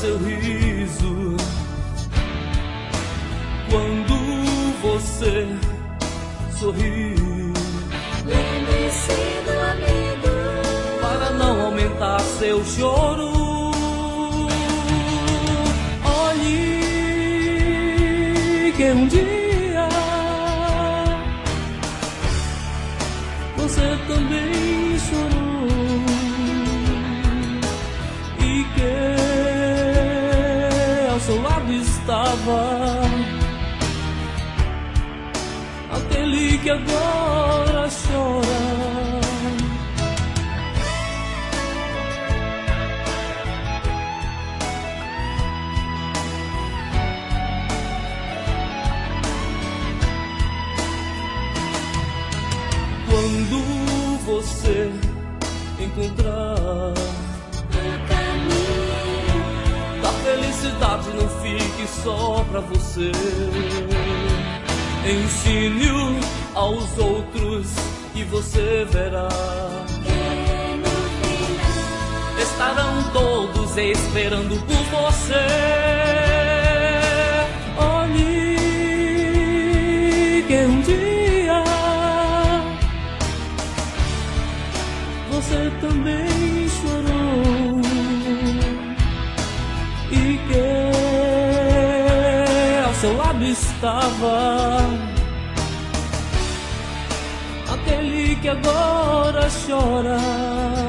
seu riso quando você sorri. Lembre-se do amigo para não aumentar seu choro. Olhe que um dia você também chorou e que ao seu lado estava aquele que agora chora. Quando você encontrar o caminho da felicidade, não fique só pra você. Ensine-o aos outros e você verá que no final estarão todos esperando por você. Olhe que um dia você também chorou e que ao seu lado estava aquele que agora chora.